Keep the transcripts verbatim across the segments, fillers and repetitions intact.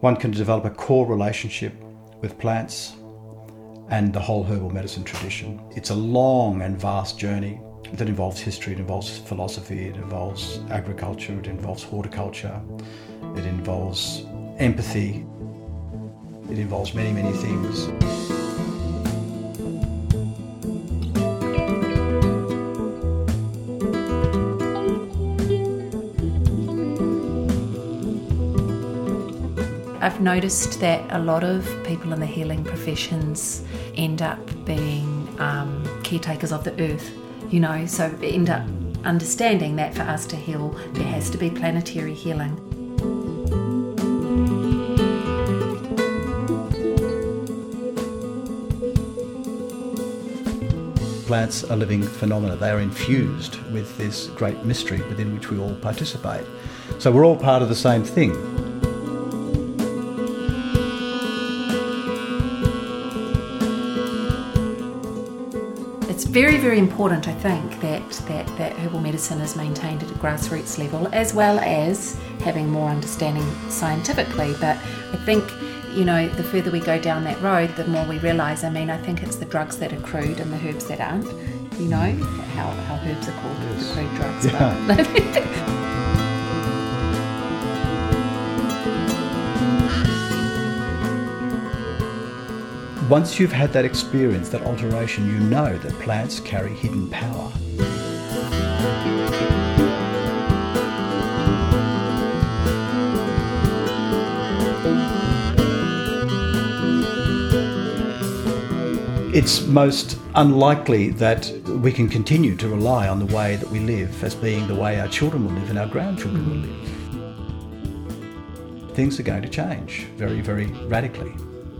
one can develop a core relationship with plants and the whole herbal medicine tradition. It's a long and vast journey that involves history, it involves philosophy, it involves agriculture, it involves horticulture, it involves empathy, it involves many, many things. I've noticed that a lot of people in the healing professions end up being um, caretakers of the earth, you know, so end up understanding that for us to heal, there has to be planetary healing. Plants are living phenomena. They are infused with this great mystery within which we all participate. So we're all part of the same thing. It's very, very important, I think, that, that, that herbal medicine is maintained at a grassroots level, as well as having more understanding scientifically. But I think, you know, the further we go down that road, the more we realise, I mean, I think it's the drugs that are crude and the herbs that aren't, you know, how, how herbs are called yes. the crude drugs. Yeah. But Once you've had that experience, that alteration, you know that plants carry hidden power. It's most unlikely that we can continue to rely on the way that we live as being the way our children will live and our grandchildren will live. Things are going to change very, very radically.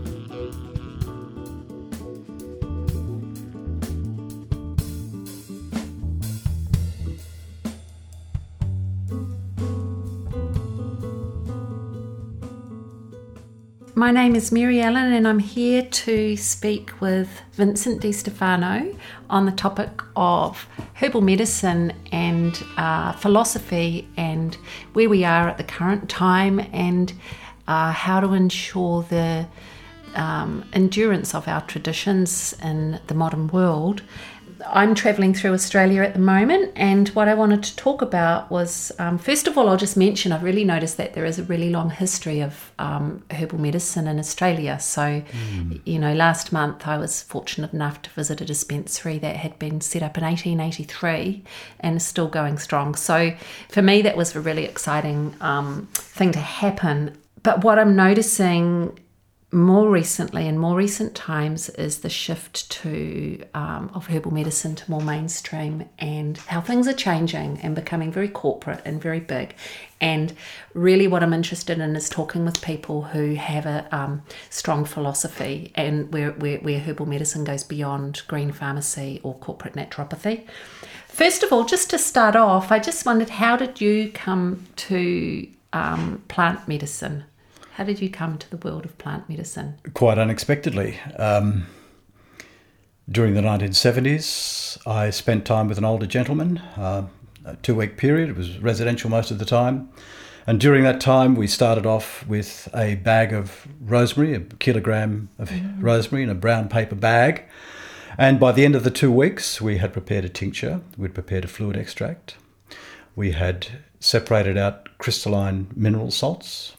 my name is Mary Ellen and I'm here to speak with Vincent Di Stefano on the topic of herbal medicine and uh, philosophy and where we are at the current time and uh, how to ensure the um, endurance of our traditions in the modern world. I'm travelling through Australia at the moment, and what I wanted to talk about was, um, first of all, I'll just mention I've really noticed that there is a really long history of um, herbal medicine in Australia. So, mm. you know, last month I was fortunate enough to visit a dispensary that had been set up in eighteen eighty-three and is still going strong. So for me, that was a really exciting um, thing to happen. But what I'm noticing more recently, in more recent times, is the shift to um, of herbal medicine to more mainstream, and how things are changing and becoming very corporate and very big. And really what I'm interested in is talking with people who have a um, strong philosophy and where, where, where herbal medicine goes beyond green pharmacy or corporate naturopathy. First of all, just to start off, I just wondered, how did you come to um, plant medicine? How did you come to the world of plant medicine? Quite unexpectedly. Um, during the nineteen seventies, I spent time with an older gentleman, uh, a two-week period. It was residential most of the time. And during that time, we started off with a bag of rosemary, a kilogram of mm. rosemary in a brown paper bag. And by the end of the two weeks, we had prepared a tincture. We'd prepared a fluid extract. We had separated out crystalline mineral salts.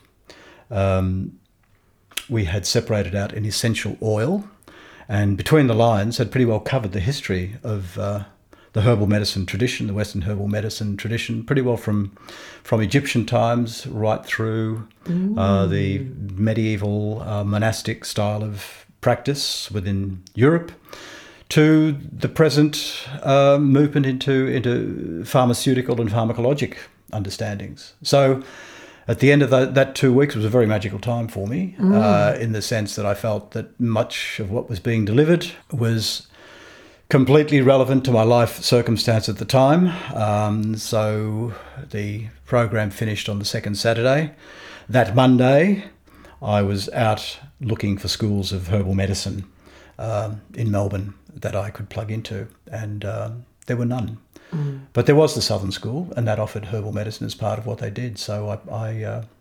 Um, we had separated out an essential oil, and between the lines had pretty well covered the history of uh, the herbal medicine tradition, the Western herbal medicine tradition, pretty well from from Egyptian times right through uh, the medieval uh, monastic style of practice within Europe to the present uh, movement into into pharmaceutical and pharmacologic understandings. So at the end of that, that two weeks, it was a very magical time for me, mm. uh, in the sense that I felt that much of what was being delivered was completely relevant to my life circumstance at the time. Um, so the program finished on the second Saturday. That Monday, I was out looking for schools of herbal medicine um, in Melbourne that I could plug into, and um, there were none. Mm. But there was the Southern School, and that offered herbal medicine as part of what they did. So I I, uh,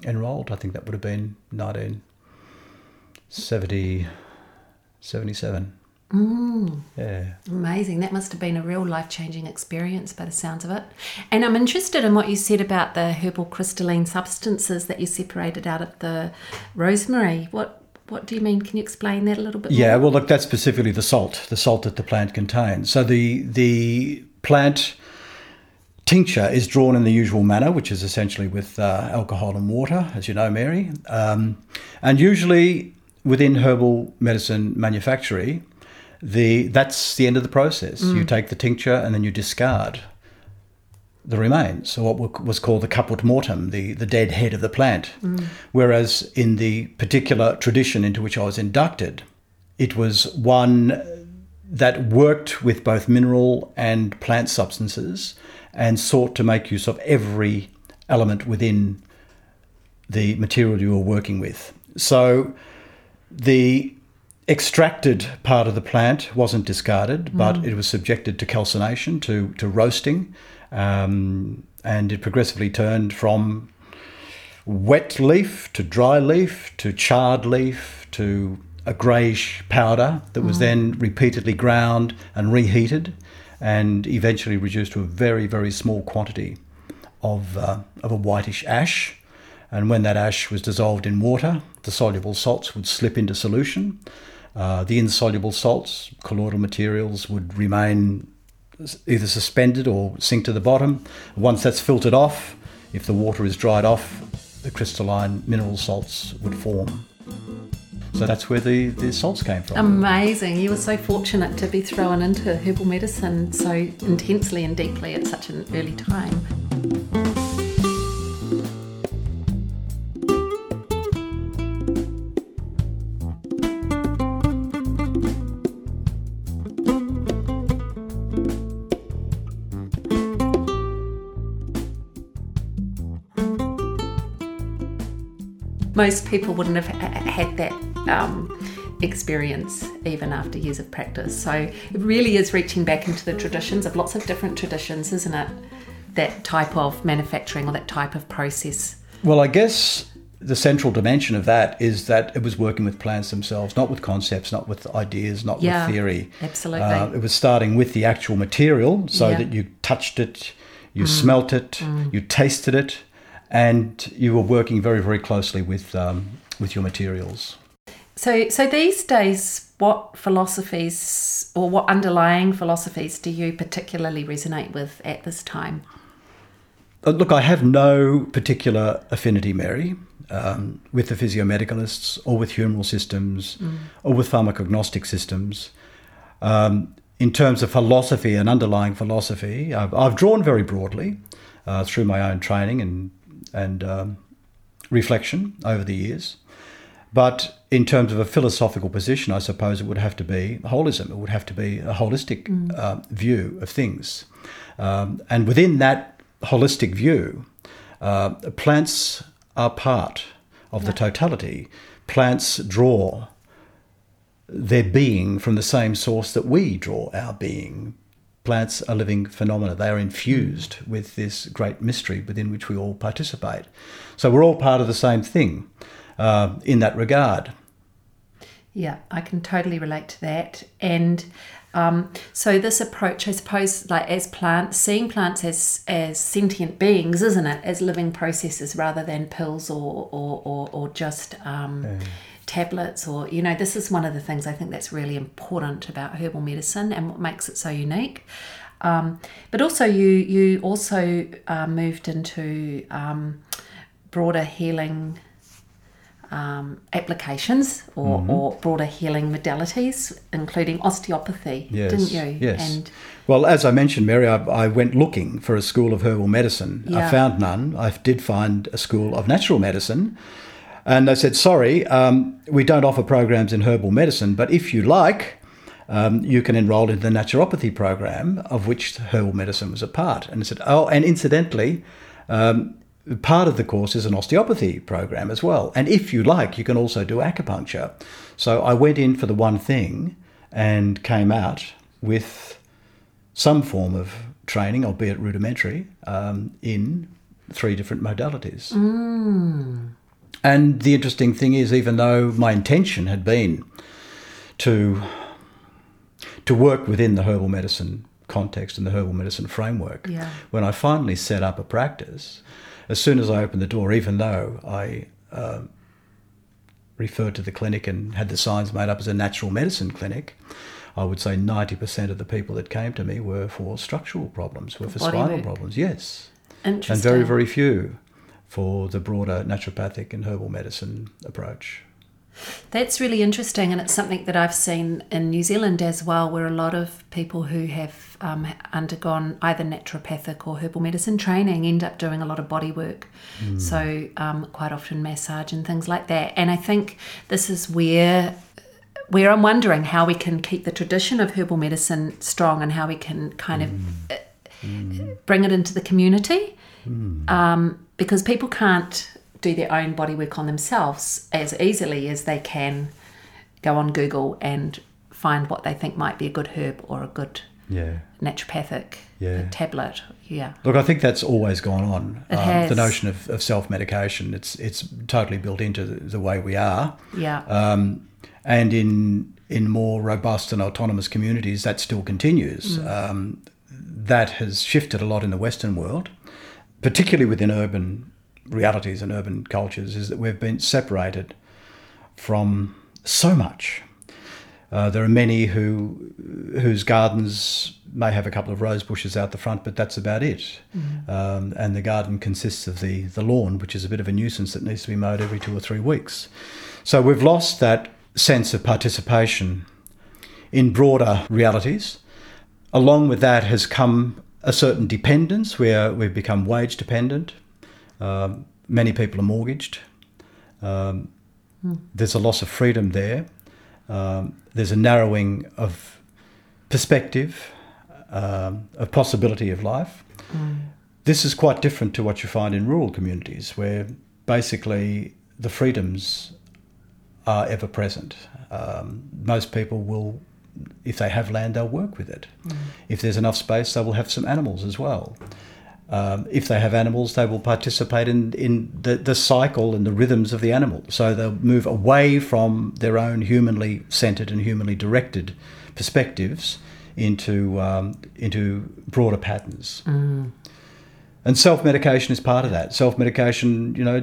enrolled. I think that would have been nineteen seventy, seventy-seven. Mm. Yeah. Amazing. That must have been a real life-changing experience by the sounds of it. And I'm interested in what you said about the herbal crystalline substances that you separated out of the rosemary. What what do you mean? Can you explain that a little bit Yeah, more? well, look, that's specifically the salt, the salt that the plant contains. So the the plant tincture is drawn in the usual manner, which is essentially with uh, alcohol and water, as you know, Mary. Um, and usually within herbal medicine manufacturing, the that's the end of the process. Mm. You take the tincture and then you discard the remains, or what was called the caput mortem, the, the dead head of the plant. Mm. Whereas in the particular tradition into which I was inducted, it was one that worked with both mineral and plant substances and sought to make use of every element within the material you were working with. So the extracted part of the plant wasn't discarded, but mm. it was subjected to calcination, to, to roasting, um, and it progressively turned from wet leaf to dry leaf to charred leaf to a greyish powder that was mm. then repeatedly ground and reheated and eventually reduced to a very, very small quantity of, uh, of a whitish ash. And when that ash was dissolved in water, the soluble salts would slip into solution. Uh, the insoluble salts, colloidal materials, would remain either suspended or sink to the bottom. Once that's filtered off, if the water is dried off, the crystalline mineral salts would form. So that's where the, the salts came from. Amazing. You were so fortunate to be thrown into herbal medicine so intensely and deeply at such an early time. Most people wouldn't have had that um, experience even after years of practice. So it really is reaching back into the traditions of lots of different traditions, isn't it? That type of manufacturing or that type of process. Well, I guess the central dimension of that is that it was working with plants themselves, not with concepts, not with ideas, not yeah, with theory. Absolutely. Uh, it was starting with the actual material so yeah. that you touched it, you mm. smelt it, mm. you tasted it, and you were working very, very closely with um, with your materials. So, so these days, what philosophies or what underlying philosophies do you particularly resonate with at this time? Uh, look, I have no particular affinity, Mary, um, with the physiomedicalists or with humoral systems mm. or with pharmacognostic systems. Um, in terms of philosophy and underlying philosophy, I've, I've drawn very broadly uh, through my own training and and um, reflection over the years. But in terms of a philosophical position, I suppose it would have to be holism. It would have to be a holistic mm. uh, view of things. Um, and within that holistic view, uh, plants are part of yeah. the totality. Plants draw their being from the same source that we draw our being. Plants are living phenomena. They are infused with this great mystery within which we all participate. So we're all part of the same thing uh, in that regard. Yeah, I can totally relate to that. And um, so this approach, I suppose, like as plants, seeing plants as, as sentient beings, isn't it? As living processes rather than pills or or, or, or just... Um, yeah. tablets, or you know, this is one of the things I think that's really important about herbal medicine and what makes it so unique. Um, but also, you you also uh, moved into um, broader healing um, applications or, mm-hmm. or broader healing modalities, including osteopathy, yes. didn't you? Yes. And well, as I mentioned, Mary, I, I went looking for a school of herbal medicine. Yeah. I found none. I did find a school of natural medicine. And they said, sorry, um, we don't offer programs in herbal medicine, but if you like, um, you can enroll in the naturopathy program, of which herbal medicine was a part. And I said, oh, and incidentally, um, part of the course is an osteopathy program as well. And if you like, you can also do acupuncture. So I went in for the one thing and came out with some form of training, albeit rudimentary, um, in three different modalities. Mm. And the interesting thing is, even though my intention had been to to work within the herbal medicine context and the herbal medicine framework, Yeah. when I finally set up a practice, as soon as I opened the door, even though I uh, referred to the clinic and had the signs made up as a natural medicine clinic, I would say ninety percent of the people that came to me were for structural problems, were for Body spinal work. problems, yes. Interesting. And very, very few for the broader naturopathic and herbal medicine approach. That's really interesting, and it's something that I've seen in New Zealand as well, where a lot of people who have um, undergone either naturopathic or herbal medicine training end up doing a lot of body work. Mm. So um, quite often massage and things like that. And I think this is where where I'm wondering how we can keep the tradition of herbal medicine strong and how we can kind of mm. Mm. bring it into the community. Mm. Um, because people can't do their own body work on themselves as easily as they can go on Google and find what they think might be a good herb or a good yeah. naturopathic yeah. tablet. Yeah. Look, I think that's always gone on. It um, has. The notion of, of self-medication, it's it's totally built into the, the way we are. Yeah. Um, and in in more robust and autonomous communities, that still continues. Mm. Um, that has shifted a lot in the Western world, particularly within urban realities and urban cultures, is that we've been separated from so much. Uh, there are many who whose gardens may have a couple of rose bushes out the front, but that's about it. Mm. Um, and the garden consists of the, the lawn, which is a bit of a nuisance that needs to be mowed every two or three weeks. So we've lost that sense of participation in broader realities. Along with that has come a certain dependence where we've become wage dependent. Um, many people are mortgaged. Um, mm. There's a loss of freedom there. Um, there's a narrowing of perspective, um, of possibility of life. Mm. This is quite different to what you find in rural communities, where basically the freedoms are ever present. Um, most people will, if they have land, they'll work with it. Mm. If there's enough space, they will have some animals as well. Um, if they have animals, they will participate in, in the, the cycle and the rhythms of the animal. So they'll move away from their own humanly centred and humanly directed perspectives into um, into broader patterns. Mm. And self-medication is part of that. Self-medication, you know,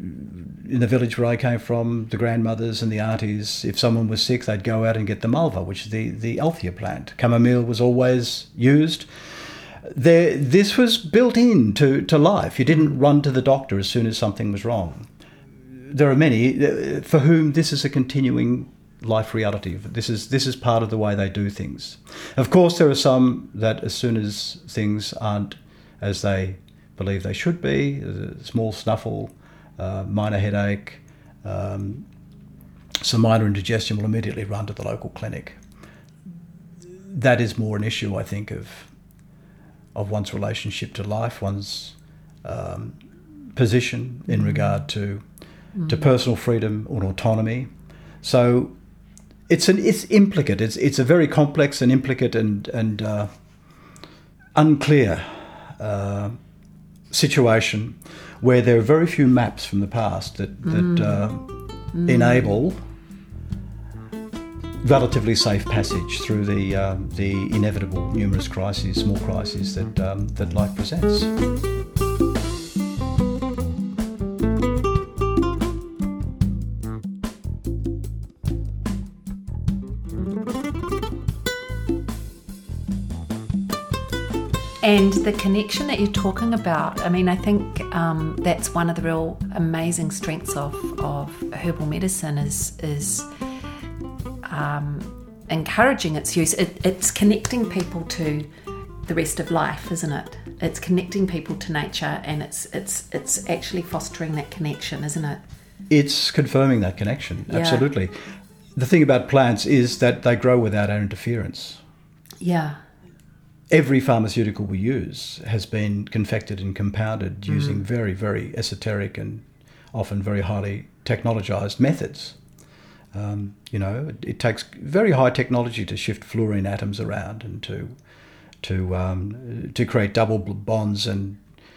in the village where I came from, the grandmothers and the aunties, if someone was sick, they'd go out and get the malva, which is the, the Althea plant. Chamomile was always used. There, this was built in to, to life. You didn't run to the doctor as soon as something was wrong. There are many for whom this is a continuing life reality. This is this is part of the way they do things. Of course, there are some that as soon as things aren't as they believe they should be, a small snuffle, uh, minor headache, um, some minor indigestion, will immediately run to the local clinic. That is more an issue, I think, of of one's relationship to life, one's um, position in mm. regard to mm. to personal freedom or autonomy. So it's an it's implicate. It's it's a very complex and implicate and and uh, unclear uh, situation where there are very few maps from the past that that mm. Uh, mm. enable relatively safe passage through the um, the inevitable numerous crises, small crises that um, that life presents. And the connection that you're talking about, I mean, I think um, that's one of the real amazing strengths of, of herbal medicine is is Um, encouraging its use. It, it's connecting people to the rest of life, isn't it? It's connecting people to nature, and it's it's it's actually fostering that connection, isn't it? It's confirming that connection, yeah. absolutely. The thing about plants is that they grow without our interference. Yeah. Every pharmaceutical we use has been confected and compounded mm. using very, very esoteric and often very highly technologised methods. Um, you know, it, it takes very high technology to shift fluorine atoms around and to to um, to create double bonds and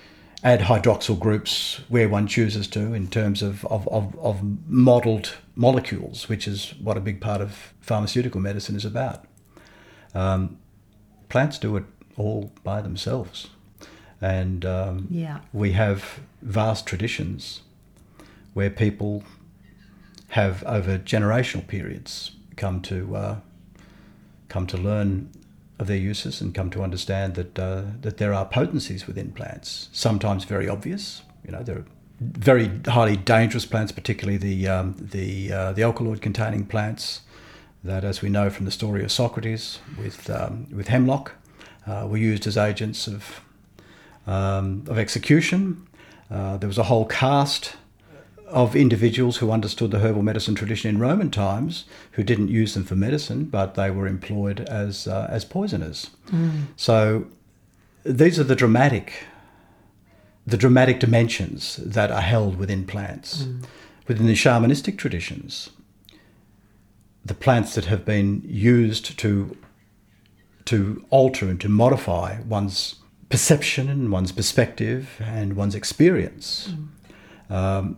add hydroxyl groups where one chooses to in terms of, of, of, of modelled molecules, which is what a big part of pharmaceutical medicine is about. Um, plants do it all by themselves. And um, yeah. we have vast traditions where people have, over generational periods, come to uh, come to learn of their uses and come to understand that uh, that there are potencies within plants. Sometimes very obvious. You know, there are very highly dangerous plants, particularly the um, the uh, the alkaloid-containing plants that, as we know from the story of Socrates with um, with hemlock, uh, were used as agents of um, of execution. Uh, there was a whole caste of individuals who understood the herbal medicine tradition in Roman times, who didn't use them for medicine, but they were employed as uh, as poisoners. Mm. So these are the dramatic, the dramatic dimensions that are held within plants. Mm. Within the shamanistic traditions, the plants that have been used to to alter and to modify one's perception and one's perspective and one's experience. Mm. Um,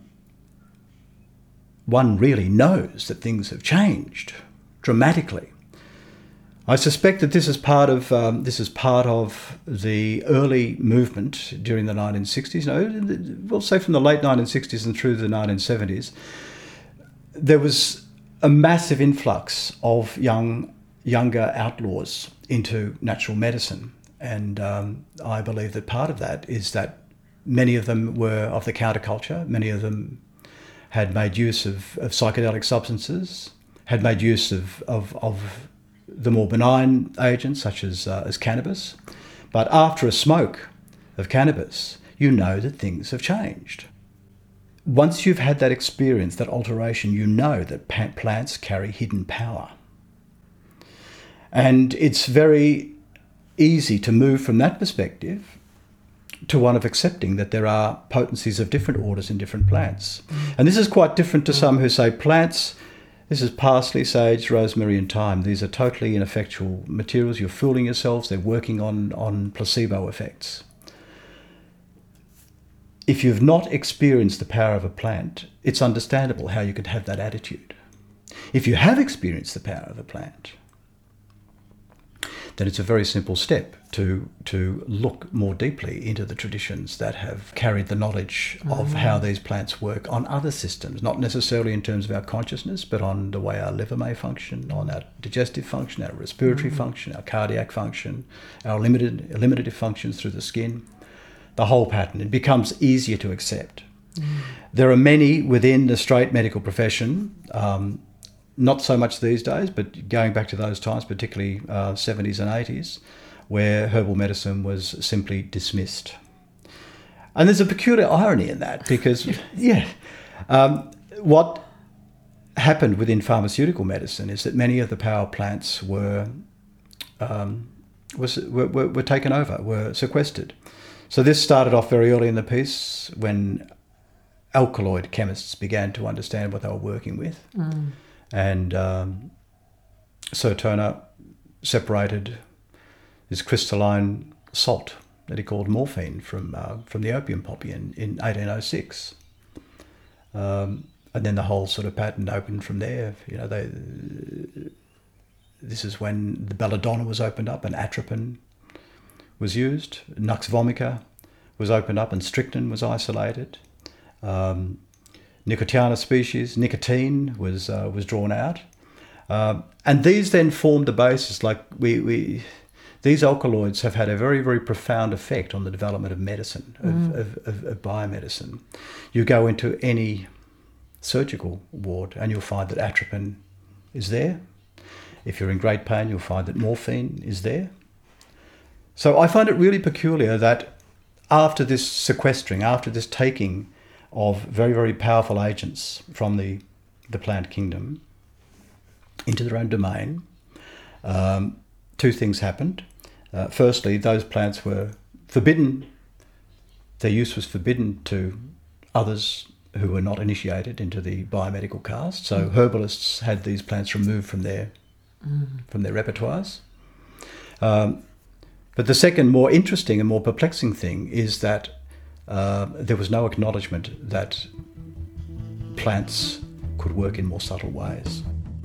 one really knows that things have changed dramatically. I suspect that this is part of um, this is part of the early movement during the nineteen sixties. No, we'll say from the late nineteen sixties and through the nineteen seventies. There was a massive influx of young younger outlaws into natural medicine, and um, I believe that part of that is that many of them were of the counterculture. Many of them had made use of, of psychedelic substances, had made use of, of, of the more benign agents such as, uh, as cannabis. But after a smoke of cannabis, you know that things have changed. Once you've had that experience, that alteration, you know that pa- plants carry hidden power. And it's very easy to move from that perspective to one of accepting that there are potencies of different orders in different plants. Mm. And this is quite different to mm. some who say plants, this is parsley, sage, rosemary and thyme. These are totally ineffectual materials. You're fooling yourselves. They're working on, on placebo effects. If you've not experienced the power of a plant, it's understandable how you could have that attitude. If you have experienced the power of a plant, then it's a very simple step to to look more deeply into the traditions that have carried the knowledge mm. of how these plants work on other systems, not necessarily in terms of our consciousness, but on the way our liver may function, on our digestive function, our respiratory mm. function, our cardiac function, our limited, eliminative functions through the skin, the whole pattern. It becomes easier to accept. Mm. There are many within the straight medical profession, um, not so much these days, but going back to those times, particularly uh, seventies and eighties, where herbal medicine was simply dismissed. And there's a peculiar irony in that because, yeah, um, what happened within pharmaceutical medicine is that many of the power plants were, um, was, were, were, were taken over, were sequestered. So this started off very early in the piece when alkaloid chemists began to understand what they were working with. Mm. And um, Sir Turner separated this crystalline salt that he called morphine from uh, from the opium poppy in, in eighteen oh six. Um, and then the whole sort of pattern opened from there. You know, they, this is when the belladonna was opened up and atropine was used. Nux vomica was opened up and strychnine was isolated. Um, Nicotiana species, nicotine was uh, was drawn out, um, and these then formed the basis. Like we, we, these alkaloids have had a very very profound effect on the development of medicine, of, mm. of, of, of biomedicine. You go into any surgical ward and you'll find that atropine is there. If you're in great pain, you'll find that morphine is there. So I find it really peculiar that after this sequestering, after this taking of very, very powerful agents from the, the plant kingdom into their own domain, um, two things happened. Uh, firstly, those plants were forbidden, their use was forbidden to others who were not initiated into the biomedical caste. So mm. herbalists had these plants removed from their, mm. from their repertoires. Um, but the second, more interesting and more perplexing thing is that uh, there was no acknowledgement that plants could work in more subtle ways.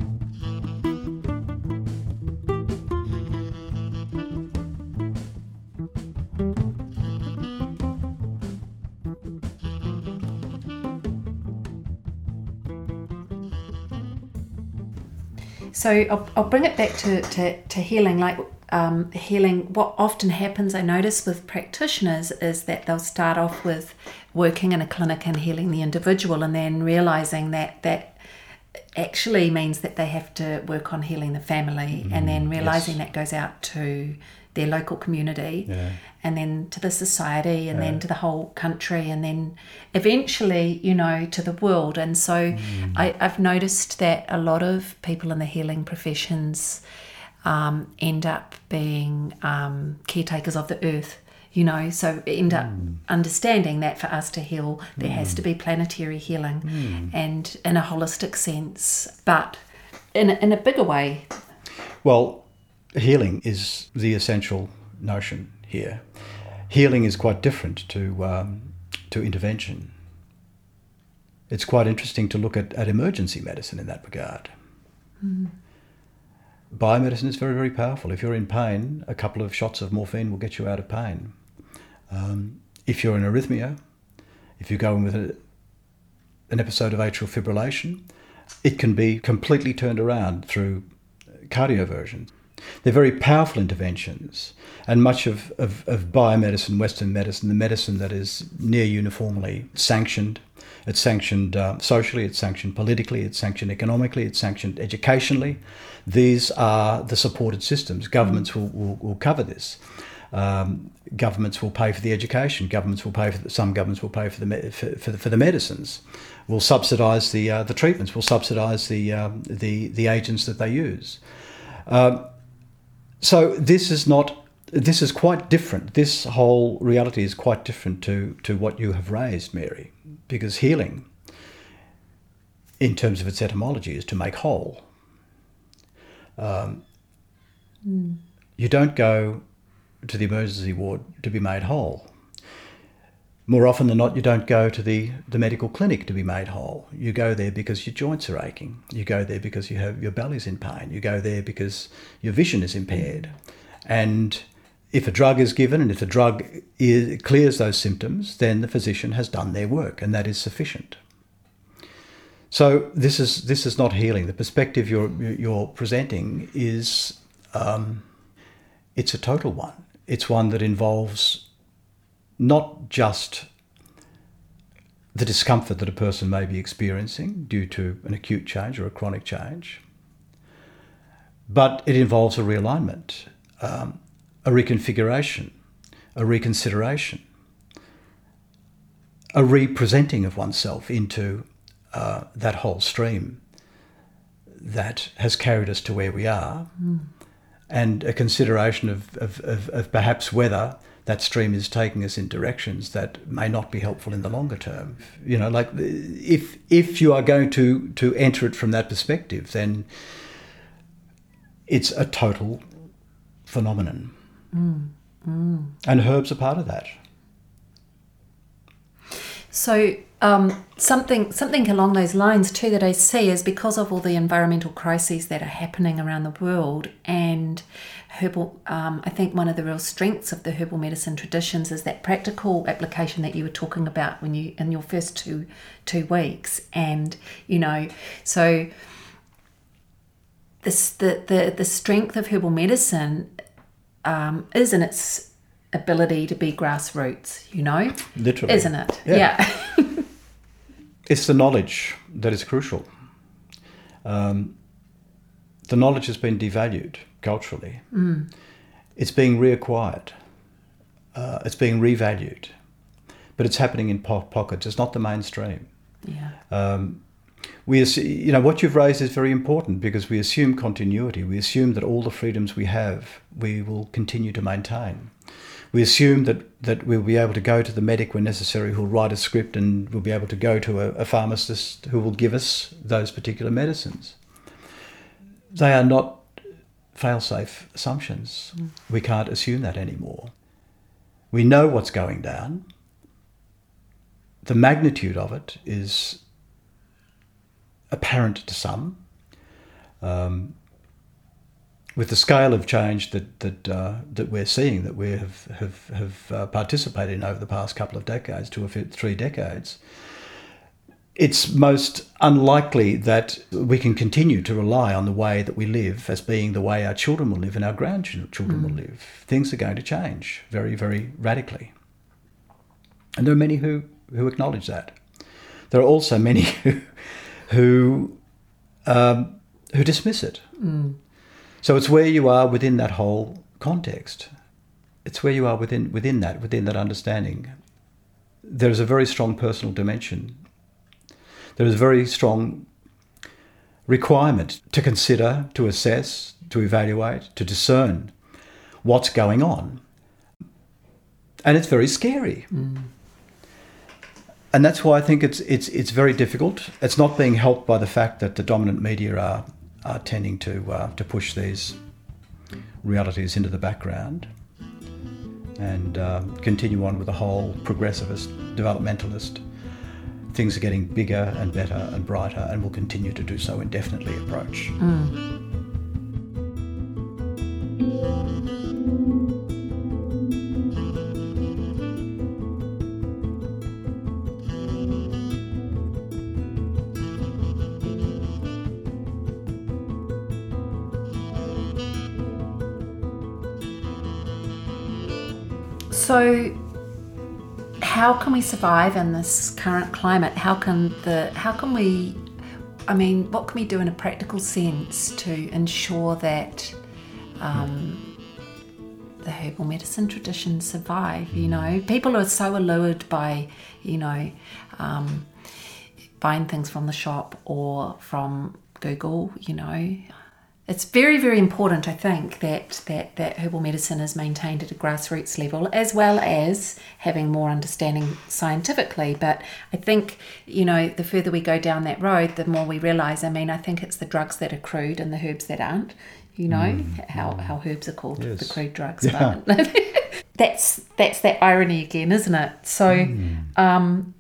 So I'll, I'll bring it back to, to, to healing. Like um, healing, what often happens, I notice with practitioners, is that they'll start off with working in a clinic and healing the individual, and then realising that that actually means that they have to work on healing the family, mm, and then realising yes. that goes out to their local community, yeah. and then to the society, and yeah. then to the whole country, and then eventually, you know, to the world. And so mm. I, I've noticed that a lot of people in the healing professions um, end up being um, caretakers of the earth, you know, so end up mm. understanding that for us to heal, there mm. has to be planetary healing mm. and in a holistic sense, but in a, in a bigger way. Well, healing is the essential notion here. Healing is quite different to um, to intervention. It's quite interesting to look at, at emergency medicine in that regard. Mm. Biomedicine is very, very powerful. If you're in pain, a couple of shots of morphine will get you out of pain. Um, if you're in arrhythmia, if you go in with a, an episode of atrial fibrillation, it can be completely turned around through cardioversion. They're very powerful interventions, and much of, of, of biomedicine, Western medicine, the medicine that is near uniformly sanctioned, it's sanctioned uh, socially, it's sanctioned politically, it's sanctioned economically, it's sanctioned educationally. These are the supported systems. Governments will, will, will cover this. Um, governments will pay for the education. Governments will pay for the, some governments will pay for the for, for the, for the medicines. Will subsidise the uh, the treatments. Will subsidise the um, the the agents that they use. Um, So this is not, this is quite different. This whole reality is quite different to, to what you have raised, Mary, because healing, in terms of its etymology, is to make whole. Um, mm. You don't go to the emergency ward to be made whole. More often than not, you don't go to the, the medical clinic to be made whole. You go there because your joints are aching. You go there because you have your belly's in pain. You go there because your vision is impaired. And if a drug is given, and if the drug is, clears those symptoms, then the physician has done their work, and that is sufficient. So this is this is not healing. The perspective you're you're presenting is um, it's a total one. It's one that involves not just the discomfort that a person may be experiencing due to an acute change or a chronic change, but it involves a realignment, um, a reconfiguration, a reconsideration, a representing of oneself into uh, that whole stream that has carried us to where we are, mm. and a consideration of, of, of, of perhaps whether that stream is taking us in directions that may not be helpful in the longer term. You know, like if if you are going to, to enter it from that perspective, then it's a total phenomenon. Mm, mm. And herbs are part of that. So um, something something along those lines too that I see is because of all the environmental crises that are happening around the world, and herbal, um, I think one of the real strengths of the herbal medicine traditions is that practical application that you were talking about when you in your first two two weeks, and you know, so this the the the strength of herbal medicine um, is in its ability to be grassroots, you know, literally, isn't it? Yeah. yeah. It's the knowledge that is crucial. Um, the knowledge has been devalued culturally. Mm. It's being reacquired. Uh, it's being revalued. But it's happening in po- pockets. It's not the mainstream. Yeah. Um, we, you know, what you've raised is very important because we assume continuity. We assume that all the freedoms we have, we will continue to maintain. We assume that, that we'll be able to go to the medic when necessary who'll write a script, and we'll be able to go to a, a pharmacist who will give us those particular medicines. They are not fail-safe assumptions. Mm. We can't assume that anymore. We know what's going down. the magnitude of it is apparent to some. Um, with the scale of change that that uh, that we're seeing, that we have have have uh, participated in over the past couple of decades, two or three decades, it's most unlikely that we can continue to rely on the way that we live as being the way our children will live and our grandchildren mm. will live. Things are going to change very, very radically. And there are many who, who acknowledge that. There are also many who who, um, who dismiss it. Mm. So it's where you are within that whole context. It's where you are within within that, within that understanding. There is a very strong personal dimension. There is a very strong requirement to consider, to assess, to evaluate, to discern what's going on. And it's very scary. Mm. And that's why I think it's it's it's very difficult. It's not being helped by the fact that the dominant media are are tending to uh, to push these realities into the background and uh, continue on with the whole progressivist, developmentalist. Things are getting bigger and better and brighter and will continue to do so indefinitely approach. Mm. So how can we survive in this current climate? How can the how can we I mean, what can we do in a practical sense to ensure that um, the herbal medicine traditions survive? You know, people are so allured by, you know, um, buying things from the shop or from Google, you know. It's very, very important, I think, that, that, that herbal medicine is maintained at a grassroots level, as well as having more understanding scientifically. But I think, you know, the further we go down that road, the more we realise, I mean, I think it's the drugs that are crude and the herbs that aren't, you know, mm. how, how herbs are called yes. the crude drugs. Yeah. But that's, that's that irony again, isn't it? So, mm. um,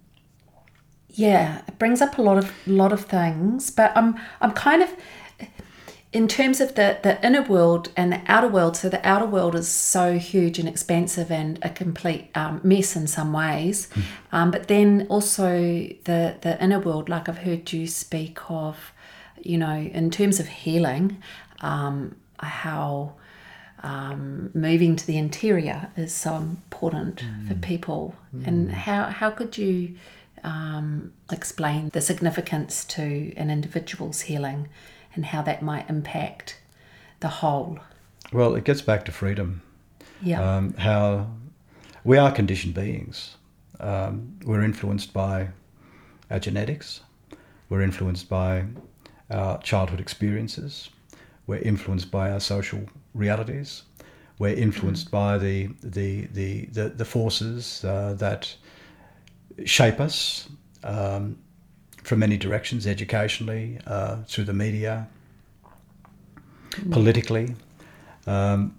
yeah, it brings up a lot of lot of things, but I'm I'm kind of... in terms of the, the inner world and the outer world, so the outer world is so huge and expansive and a complete um, mess in some ways. Mm. Um, but then also the, the inner world, like I've heard you speak of, you know, in terms of healing, um, how um, moving to the interior is so important mm. for people. Mm. And how, how could you um, explain the significance to an individual's healing and how that might impact the whole? Well, it gets back to freedom. Yeah. Um, how we are conditioned beings. Um, we're influenced by our genetics. We're influenced by our childhood experiences. We're influenced by our social realities. We're influenced mm. by the the the the, the forces uh, that shape us. Um, from many directions, educationally, uh, through the media, mm. politically. Um,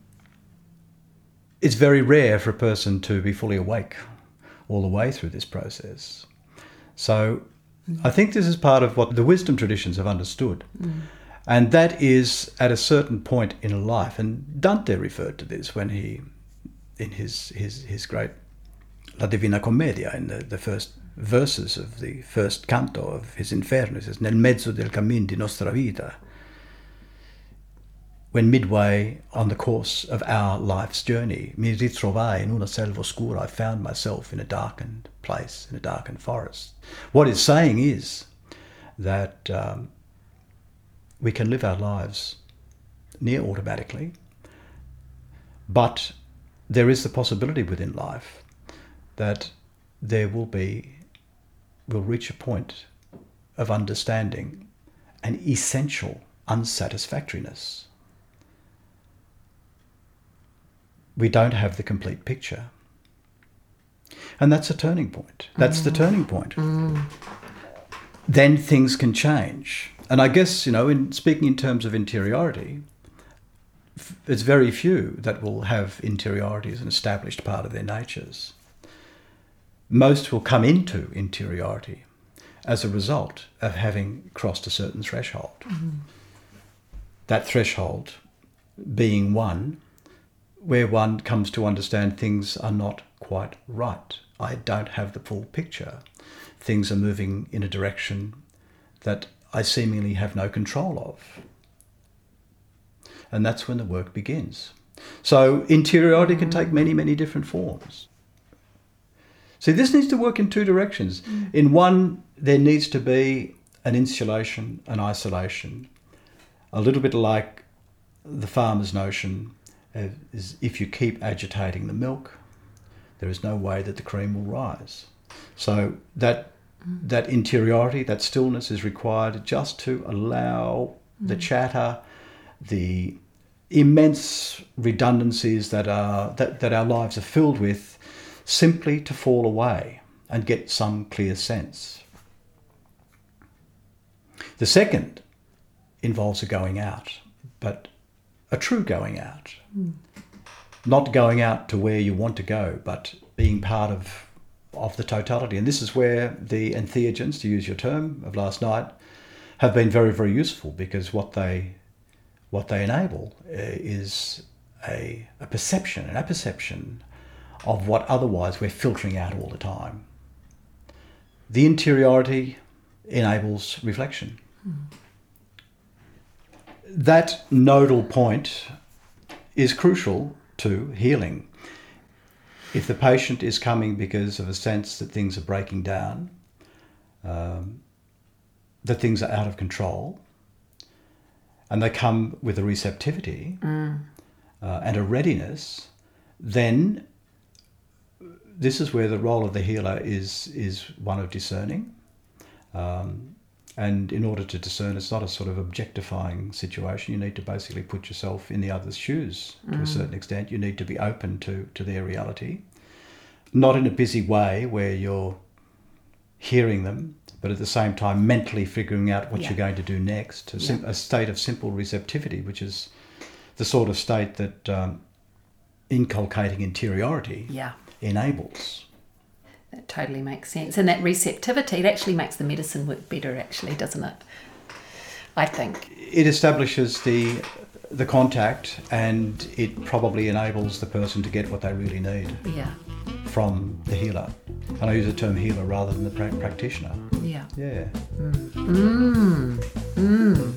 it's very rare for a person to be fully awake all the way through this process. So mm. I think this is part of what the wisdom traditions have understood. Mm. And that is at a certain point in life, and Dante referred to this when he, in his his, his great La Divina Commedia, in the, the first verses of the first canto of his Inferno, it says, Nel mezzo del cammin di nostra vita, when midway on the course of our life's journey, mi ritrovai in una selva oscura, I found myself in a darkened place, in a darkened forest. What it's saying is that um, we can live our lives near automatically, but there is the possibility within life that there will be will reach a point of understanding an essential unsatisfactoriness. We don't have the complete picture. And that's a turning point. That's mm. the turning point. Mm. Then things can change. And I guess, you know, in speaking in terms of interiority, it's very few that will have interiority as an established part of their natures. most will come into interiority as a result of having crossed a certain threshold. Mm-hmm. That threshold being one where one comes to understand things are not quite right. I don't have the full picture. Things are moving in a direction that I seemingly have no control of. And that's when the work begins. So interiority can take many, many different forms. See, this needs to work in two directions. Mm. In one, there needs to be an insulation, an isolation, a little bit like the farmer's notion is if you keep agitating the milk, there is no way that the cream will rise. So that mm. that interiority, that stillness is required just to allow mm. the chatter, the immense redundancies that are that, that our lives are filled with, simply to fall away and get some clear sense. The second involves a going out, but a true going out. Mm. Not going out to where you want to go, but being part of, of the totality. And this is where the entheogens, to use your term of last night, have been very, very useful, because what they what they enable is a, a perception, an apperception of what otherwise we're filtering out all the time. The interiority enables reflection. Mm. That nodal point is crucial to healing. If the patient is coming because of a sense that things are breaking down, um, that things are out of control, and they come with a receptivity mm. uh, and a readiness, then this is where the role of the healer is is one of discerning. Um, and in order to discern, it's not a sort of objectifying situation. You need to basically put yourself in the other's shoes to mm. a certain extent. You need to be open to, to their reality. Not in a busy way where you're hearing them, but at the same time mentally figuring out what yeah. you're going to do next. A, sim- yeah. a state of simple receptivity, which is the sort of state that um, inculcating interiority yeah. enables. That totally makes sense. And that receptivity, it actually makes the medicine work better, actually, doesn't it? I think. It establishes the the contact, and it probably enables the person to get what they really need yeah. from the healer. And I use the term healer rather than the pra- practitioner. Yeah. Yeah. Mm. Mm.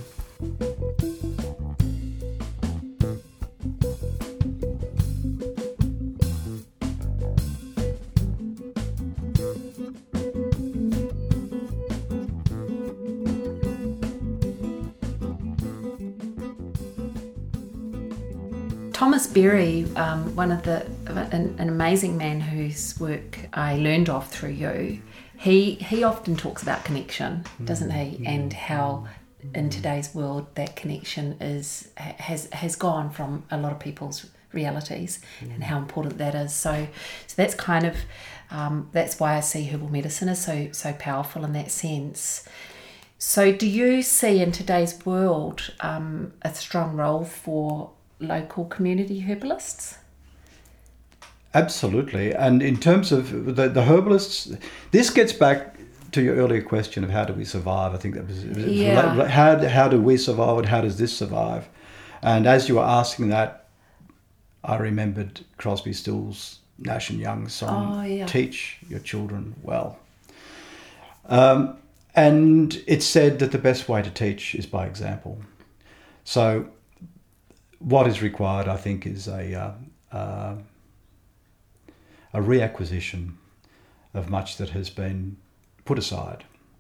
Thomas Berry, um, one of the an, an amazing man whose work I learned of through you, he he often talks about connection, doesn't he? Mm. And how in today's world that connection is has has gone from a lot of people's realities, mm. and how important that is. So so that's kind of um, that's why I see herbal medicine is so so powerful in that sense. So do you see in today's world um, a strong role for local community herbalists? Absolutely. And in terms of the, the herbalists, this gets back to your earlier question of how do we survive. I think that was, was yeah. how, how do we survive and how does this survive? And as you were asking that, I remembered Crosby, Stills, Nash and Young's song, oh, yeah. Teach Your Children Well. Um, and it's said that the best way to teach is by example. So what is required, I think, is a uh, uh, a reacquisition of much that has been put aside.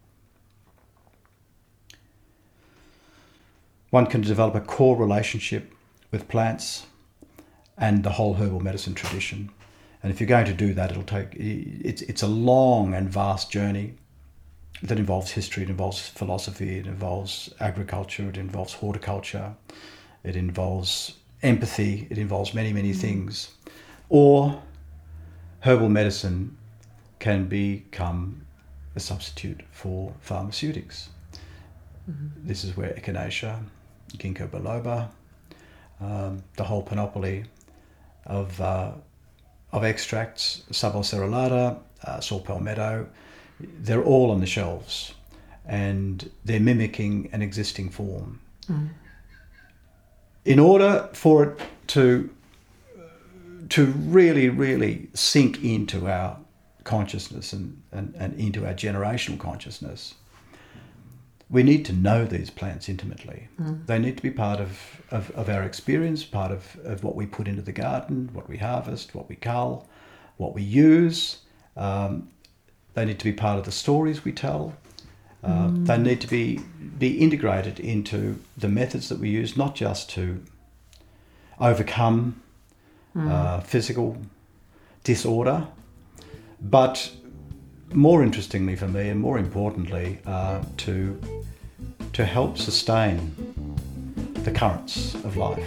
One can develop a core relationship with plants and the whole herbal medicine tradition. And if you're going to do that, it'll take, it's, it's a long and vast journey that involves history, it involves philosophy, it involves agriculture, it involves horticulture, it involves empathy, it involves many, many mm. things. Or herbal medicine can become a substitute for pharmaceutics. Mm-hmm. This is where echinacea, ginkgo biloba, um, the whole panoply of uh, of extracts, Sabal cerulata, uh, saw palmetto, they're all on the shelves and they're mimicking an existing form. Mm. In order for it to, to really, really sink into our consciousness and, and, and into our generational consciousness, we need to know these plants intimately. Mm. They need to be part of, of, of our experience, part of, of what we put into the garden, what we harvest, what we cull, what we use. Um, they need to be part of the stories we tell. Uh, mm. They need to be, be integrated into the methods that we use, not just to overcome mm. uh, physical disorder, but more interestingly for me, and more importantly, uh, to to help sustain the currents of life.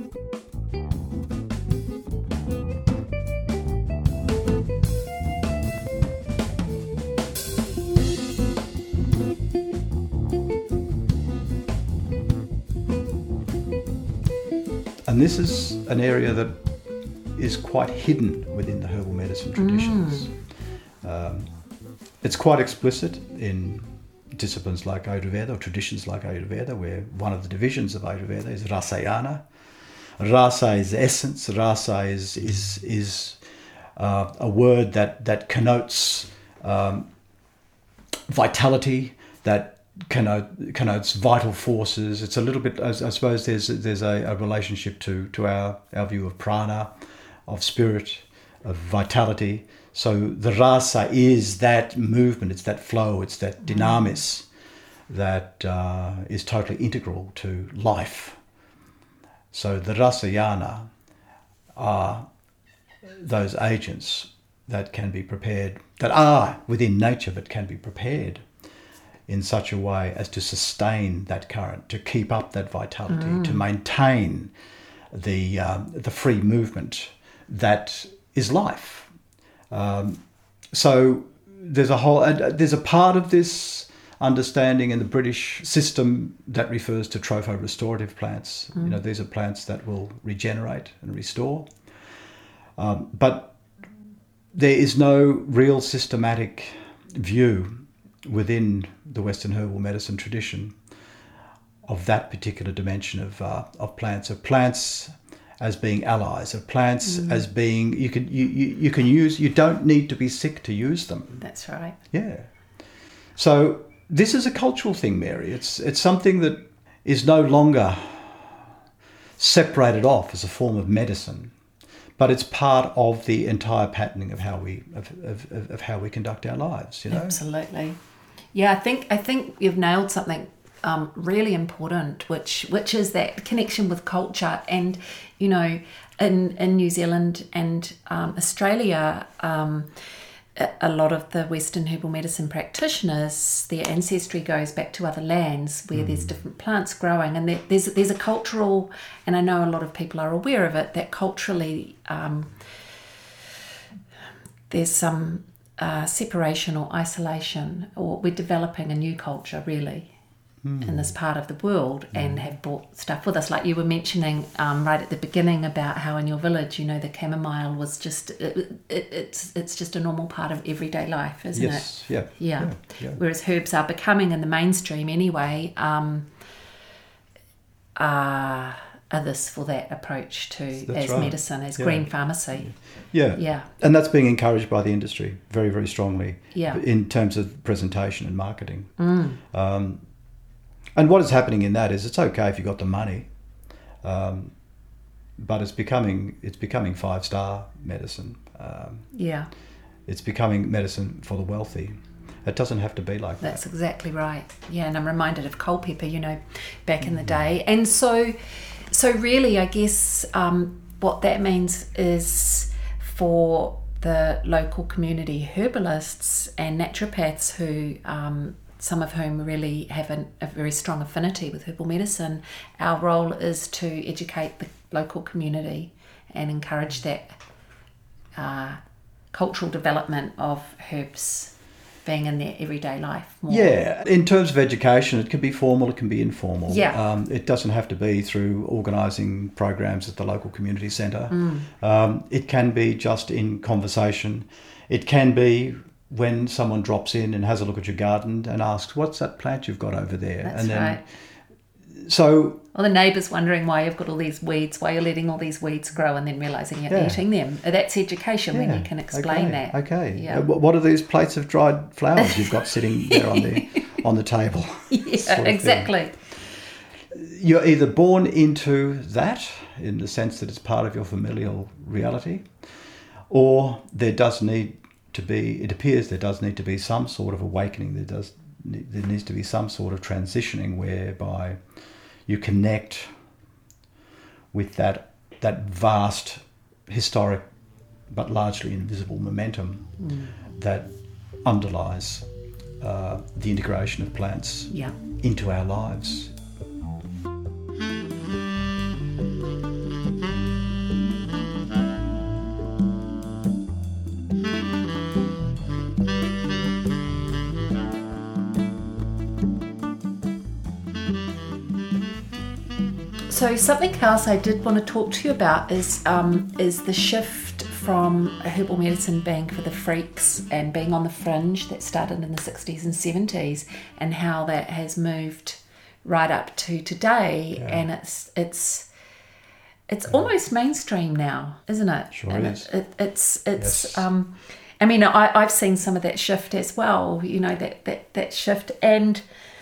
And this is an area that is quite hidden within the herbal medicine traditions. Mm. Um, it's quite explicit in disciplines like Ayurveda, or traditions like Ayurveda, where one of the divisions of Ayurveda is Rasayana. Rasa is essence. Rasa is is is uh, a word that that connotes um, vitality, that connote, connotes vital forces. It's a little bit, I, I suppose, there's there's a, a relationship to to our our view of prana, of spirit, of vitality. So the rasa is that movement, it's that flow, it's that dynamis that uh, is totally integral to life. So the rasayana are those agents that can be prepared, that are within nature but can be prepared in such a way as to sustain that current, to keep up that vitality, mm. to maintain the um, the free movement that is life. Um, so there's a whole, uh, there's a part of this understanding in the British system that refers to tropho-restorative plants. Mm. You know, these are plants that will regenerate and restore. Um, but there is no real systematic view within the Western herbal medicine tradition of that particular dimension of uh, of plants, of plants as being allies, of plants mm. as being, you can you, you, you can use, you don't need to be sick to use them. That's right. Yeah. So this is a cultural thing, Mary. It's it's something that is no longer separated off as a form of medicine, but it's part of the entire patterning of how we of, of, of how we conduct our lives, you know? Absolutely. Yeah, I think I think you've nailed something Um, really important, which which is that connection with culture. And you know, in in New Zealand and um, Australia, um, a, a lot of the Western herbal medicine practitioners, their ancestry goes back to other lands where mm. there's different plants growing, and there, there's there's a cultural, and I know a lot of people are aware of it, that culturally um, there's some uh, separation or isolation, or we're developing a new culture really in this part of the world, and have brought stuff with us, like you were mentioning um, right at the beginning about how in your village, you know, the chamomile was just it, it, it's it's just a normal part of everyday life, isn't yes, it? Yeah, yeah. Yeah. Yeah. Whereas herbs are becoming in the mainstream anyway. Um, are are this for that approach to that's as right. medicine, as yeah. green pharmacy. Yeah, yeah, and that's being encouraged by the industry very, very strongly. Yeah. In terms of presentation and marketing. Mm. Um, And what is happening in that is it's okay if you've got the money, um, but it's becoming it's becoming five-star medicine. Um, yeah. It's becoming medicine for the wealthy. It doesn't have to be like That's that. That's exactly right. Yeah, and I'm reminded of Culpeper, you know, back in the day. And so, so really, I guess um, what that means is for the local community herbalists and naturopaths who... Um, some of whom really have an, a very strong affinity with herbal medicine, our role is to educate the local community and encourage that uh, cultural development of herbs. being in their everyday life more. Yeah, in terms of education, it can be formal, it can be informal. Yeah. Um, it doesn't have to be through organising programs at the local community centre. Mm. Um, it can be just in conversation. It can be when someone drops in and has a look at your garden and asks, what's that plant you've got over there? That's and then, right. So... Or the neighbours wondering why you've got all these weeds, why you're letting all these weeds grow and then realising you're Yeah. eating them. That's education Yeah, when you can explain okay, that. Okay. Yeah. Uh, wh- What are these plates of dried flowers you've got sitting there on the on the table? Yeah, Sort of exactly. thing. You're either born into that in the sense that it's part of your familial reality, or there does need to be, it appears there does need to be some sort of awakening. There does there needs to be some sort of transitioning whereby you connect with that that vast historic but largely invisible momentum Mm. that underlies uh, the integration of plants Yeah. into our lives. So something else I did want to talk to you about is um, is the shift from a herbal medicine being for the freaks and being on the fringe that started in the sixties and seventies, and how that has moved right up to today, Yeah. and it's it's it's almost mainstream now, isn't it? Sure and is. It, it, it's it's. Yes. Um, I mean, I, I've seen some of that shift as well. You know, that that that shift. And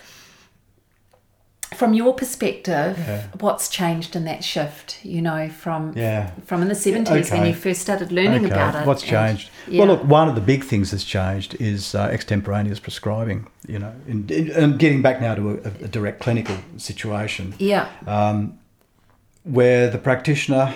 from your perspective, Yeah. what's changed in that shift? You know, from Yeah. from in the seventies when Okay. you first started learning Okay, about it. what's and- changed? yeah. Well, look, one of the big things that's changed is uh, extemporaneous prescribing. You know, in, in, and getting back now to a, a direct clinical situation Yeah. um, where the practitioner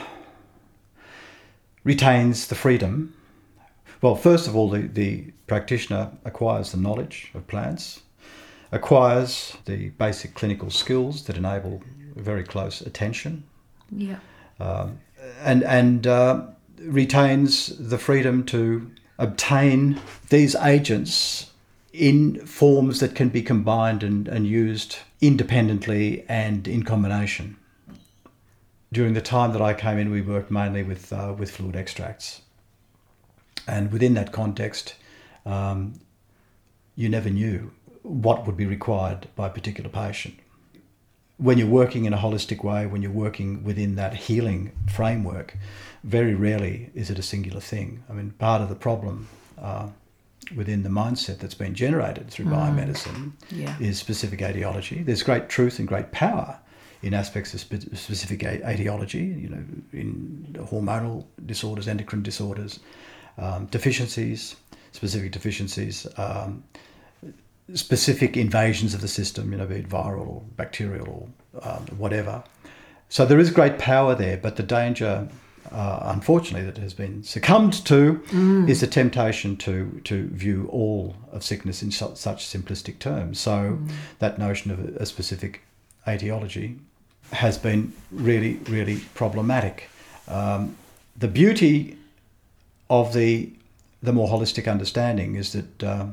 retains the freedom. Well, first of all, the, the practitioner acquires the knowledge of plants, acquires the basic clinical skills that enable very close attention, Yeah. um, and and uh, retains the freedom to obtain these agents in forms that can be combined and, and used independently and in combination. During the time that I came in, we worked mainly with uh, with fluid extracts, and within that context, um, you never knew what would be required by a particular patient. When you're working in a holistic way, when you're working within that healing framework, very rarely is it a singular thing. I mean, part of the problem uh, within the mindset that's been generated through Mm. biomedicine Yeah. is specific etiology. There's great truth and great power in aspects of spe- specific a- etiology, you know, in hormonal disorders, endocrine disorders, um, deficiencies, specific deficiencies, um, specific invasions of the system, you know, be it viral or bacterial or um, whatever. So there is great power there, but the danger, uh, unfortunately, that has been succumbed to Mm. is the temptation to to view all of sickness in su- such simplistic terms. So Mm. that notion of a, a specific etiology has been really, really problematic. Um, the beauty of the the more holistic understanding is that um,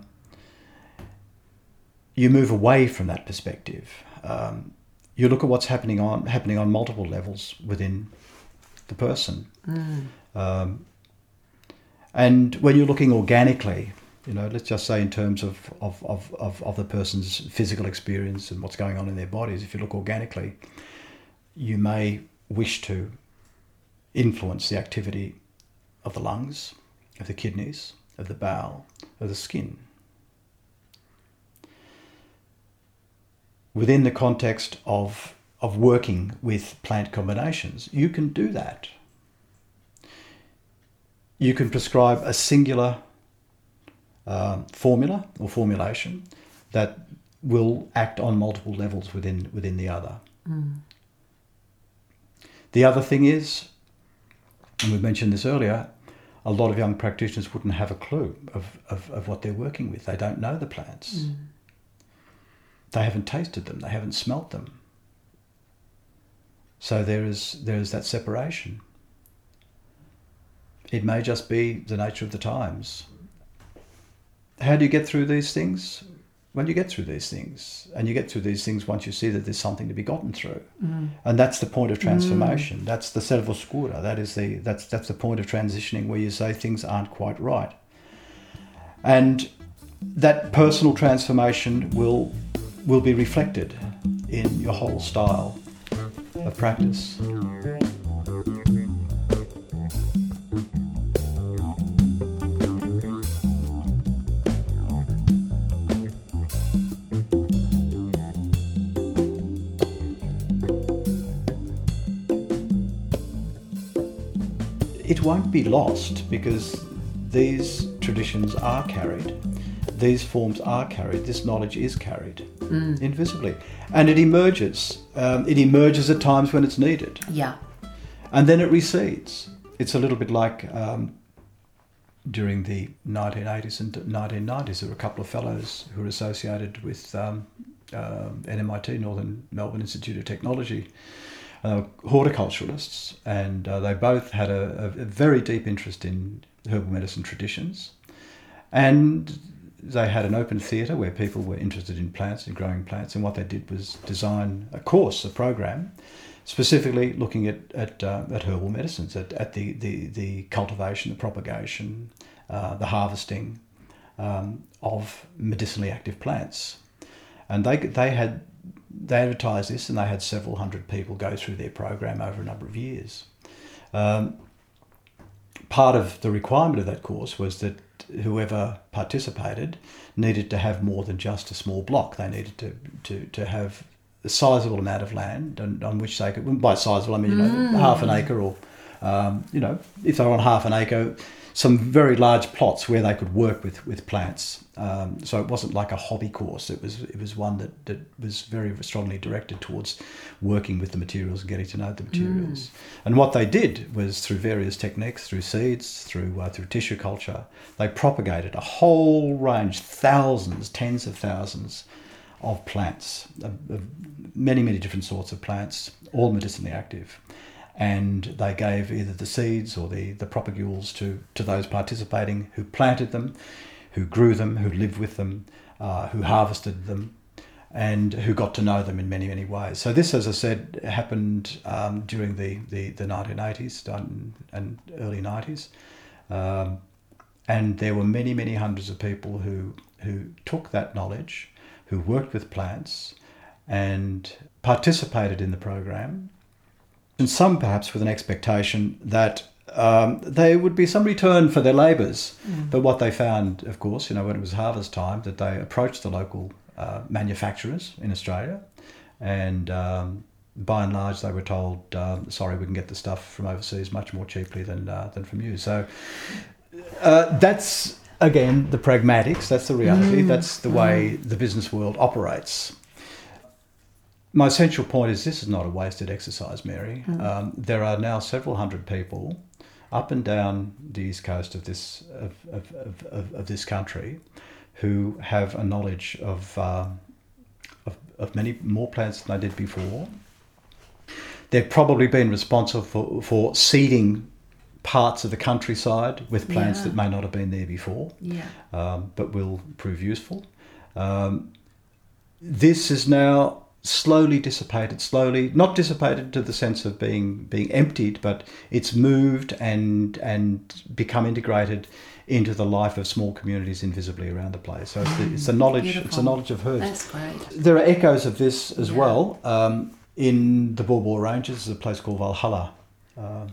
you move away from that perspective. Um, you look at what's happening on happening on multiple levels within the person, Mm. um, and when you're looking organically, you know, let's just say in terms of of, of, of of the person's physical experience and what's going on in their bodies. If you look organically, you may wish to influence the activity of the lungs, of the kidneys, of the bowel, of the skin. Within the context of of working with plant combinations, you can do that. You can prescribe a singular um, formula or formulation that will act on multiple levels within within the other. Mm. The other thing is, and we mentioned this earlier, a lot of young practitioners wouldn't have a clue of, of, of what they're working with. They don't know the plants. Mm. They haven't tasted them. They haven't smelt them. So there is there is that separation. It may just be the nature of the times. how do you get through these things? Well, you get through these things, and you get through these things once you see that there's something to be gotten through, mm. and that's the point of transformation. Mm. That's the servoscura. That is the that's that's the point of transitioning, where you say things aren't quite right, and that personal transformation will will be reflected in your whole style of practice. It won't be lost, because these traditions are carried, these forms are carried, this knowledge is carried mm. invisibly. And it emerges. Um, it emerges at times when it's needed. Yeah. And then it recedes. It's a little bit like um, during the nineteen eighties and nineteen nineties, there were a couple of fellows who were associated with um, uh, N M I T, Northern Melbourne Institute of Technology. Uh, horticulturalists, and uh, they both had a, a very deep interest in herbal medicine traditions, and they had an open theatre where people were interested in plants and growing plants, and what they did was design a course, a program, specifically looking at at, uh, at herbal medicines, at, at the, the, the cultivation, the propagation, uh, the harvesting um, of medicinally active plants. And they they had They advertised this, and they had several hundred people go through their program over a number of years. Um, part of the requirement of that course was that whoever participated needed to have more than just a small block. They needed to to, to have a sizable amount of land on, on which they could, by sizable I mean, you know, mm. half an acre, or, um, you know, if they were on half an acre, some very large plots where they could work with, with plants. Um, so it wasn't like a hobby course. It was it was one that, that was very strongly directed towards working with the materials and getting to know the materials. Mm. And what they did was, through various techniques, through seeds, through uh, through tissue culture, they propagated a whole range, thousands, tens of thousands of plants, of, of many, many different sorts of plants, all medicinally active. And they gave either the seeds or the, the propagules to, to those participating who planted them, who grew them, who lived with them, uh, who harvested them, and who got to know them in many, many ways. So this, as I said, happened um, during the, the, the nineteen eighties and early nineties. Um, and there were many, many hundreds of people who, who took that knowledge, who worked with plants and participated in the program, and some perhaps with an expectation that um, there would be some return for their labours. Mm. But what they found, of course, you know, when it was harvest time, that they approached the local uh, manufacturers in Australia, and um, by and large they were told, um, sorry, we can get the stuff from overseas much more cheaply than uh, than from you. So uh, that's, again, the pragmatics, that's the reality, mm. that's the way mm. the business world operates. My essential point is, this is not a wasted exercise, Mary. Mm. Um, there are now several hundred people up and down the east coast of this of of, of, of, of this country who have a knowledge of, uh, of of many more plants than they did before. They've probably been responsible for, for seeding parts of the countryside with plants yeah. that may not have been there before, yeah. um, but will prove useful. Um, this is now slowly dissipated, slowly, not dissipated to the sense of being being emptied, but it's moved and and become integrated into the life of small communities invisibly around the place. So it's the, it's the knowledge, Beautiful. it's the knowledge of herbs. That's great. There are echoes of this as yeah. well. Um, in the Baw Baw Ranges, there's a place called Valhalla, uh,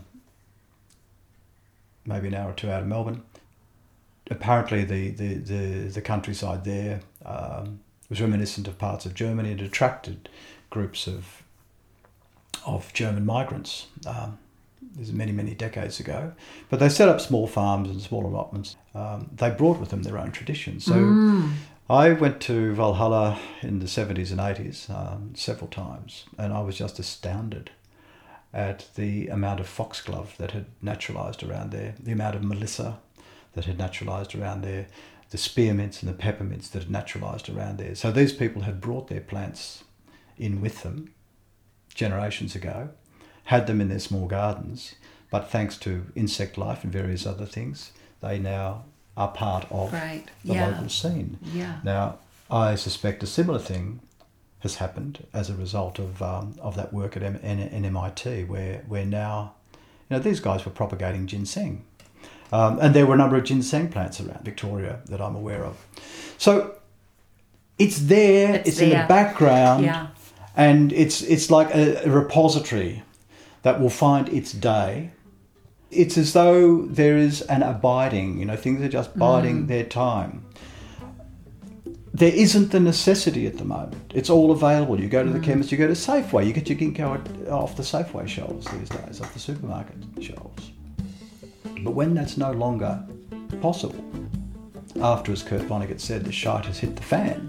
maybe an hour or two out of Melbourne. Apparently the, the, the, the countryside there um, was reminiscent of parts of Germany. It attracted groups of of German migrants. Um, this is many, many decades ago. But they set up small farms and small allotments. Um, they brought with them their own traditions. So mm. I went to Valhalla in the seventies and eighties um, several times, and I was just astounded at the amount of foxglove that had naturalised around there, the amount of melissa that had naturalised around there, the spearmints and the peppermints that had naturalised around there. So these people had brought their plants in with them generations ago, had them in their small gardens, but thanks to insect life and various other things, they now are part of Right. the Yeah. local scene. Yeah. Now, I suspect a similar thing has happened as a result of um, of that work at M- N- N M I T, where where now, you know, these guys were propagating ginseng, um, and there were a number of ginseng plants around Victoria that I'm aware of. So it's there, It's it's, in there. the background, Yeah. and it's it's like a, a repository that will find its day. It's as though there is an abiding, you know, things are just biding Mm. their time. There isn't the necessity at the moment. It's all available. You go to the Mm. chemist, you go to Safeway, you get your ginkgo off the Safeway shelves these days, off the supermarket shelves. But when that's no longer possible, after, as Kurt Vonnegut said, the shite has hit the fan,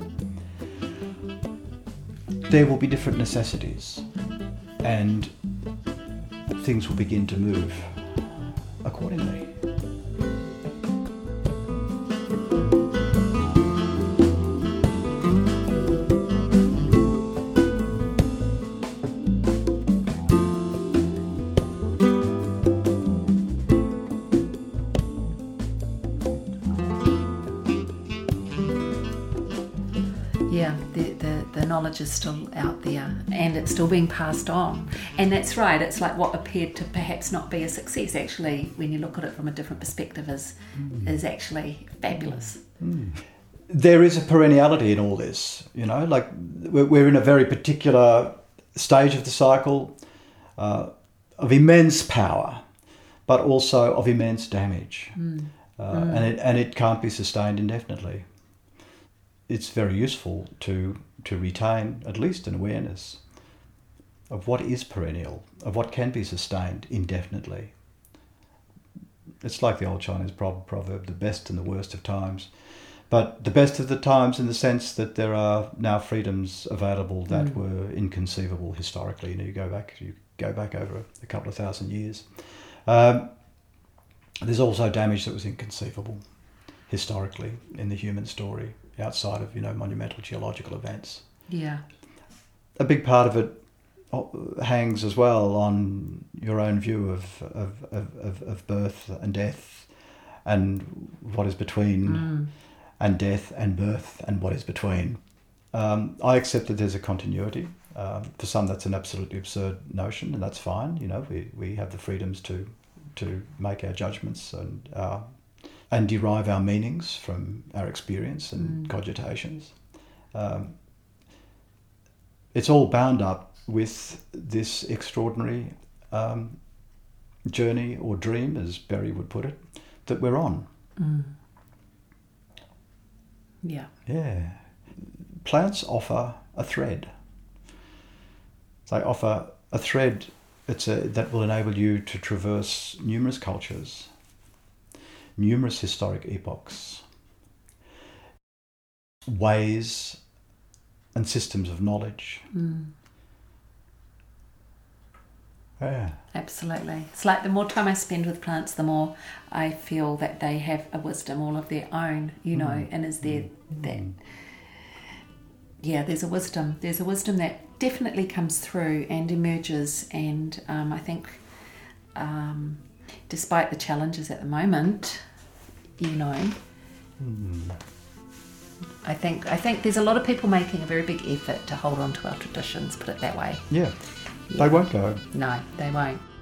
there will be different necessities, and things will begin to move accordingly. Yeah, the, the, the knowledge is still out there and it's still being passed on. And that's right, it's like what appeared to perhaps not be a success actually, when you look at it from a different perspective, is, mm. is actually fabulous. Mm. There is a perenniality in all this, you know, like we're, we're in a very particular stage of the cycle uh, of immense power, but also of immense damage. Mm. Uh, mm. And, it, and it can't be sustained indefinitely. It's very useful to to retain at least an awareness of what is perennial, of what can be sustained indefinitely. It's like the old Chinese proverb, the best and the worst of times. But the best of the times in the sense that there are now freedoms available that mm. were inconceivable historically. You know, you go back, you go back over a couple of thousand years. Um, there's also damage that was inconceivable historically in the human story, outside of, you know, monumental geological events. Yeah. A big part of it hangs as well on your own view of of, of, of birth and death and what is between mm. and death and birth and what is between. Um, I accept that there's a continuity. Um, for some that's an absolutely absurd notion, and that's fine. You know, we, we have the freedoms to to make our judgments and our and derive our meanings from our experience and mm. cogitations. Um, it's all bound up with this extraordinary um, journey or dream, as Berry would put it, that we're on. Mm. Yeah. Yeah. Plants offer a thread. They offer a thread it's a, that will enable you to traverse numerous cultures, numerous historic epochs, ways and systems of knowledge. Mm. Yeah. Absolutely. It's like the more time I spend with plants, the more I feel that they have a wisdom all of their own, you know, mm. and is there mm. that, yeah, there's a wisdom. There's a wisdom that definitely comes through and emerges, and um, I think um, despite the challenges at the moment, you know, mm. I think I think there's a lot of people making a very big effort to hold on to our traditions, put it that way. Yeah, yeah. They won't go. No, they won't.